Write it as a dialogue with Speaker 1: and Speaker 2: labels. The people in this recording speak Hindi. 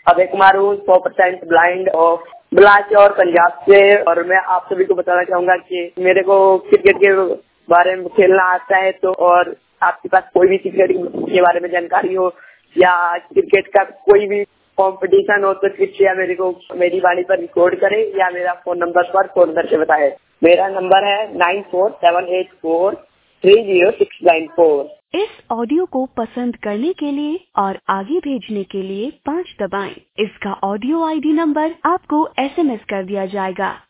Speaker 1: अभय कुमार हूँ, 100% ब्लाइंड और बिलासपुर पंजाब से। और मैं आप सभी को बताना चाहूंगा कि मेरे को क्रिकेट के बारे में खेलना आता है। तो और आपके पास कोई भी क्रिकेट के बारे में जानकारी हो या क्रिकेट का कोई भी कंपटीशन हो तो कृपया मेरे को मेरी वाणी पर रिकॉर्ड करें या मेरा फोन नंबर पर फोन करके बताएं। मेरा नंबर है 9478430694।
Speaker 2: इस ऑडियो को पसंद करने के लिए और आगे भेजने के लिए 5 दबाएं। इसका ऑडियो आईडी नंबर आपको SMS कर दिया जाएगा।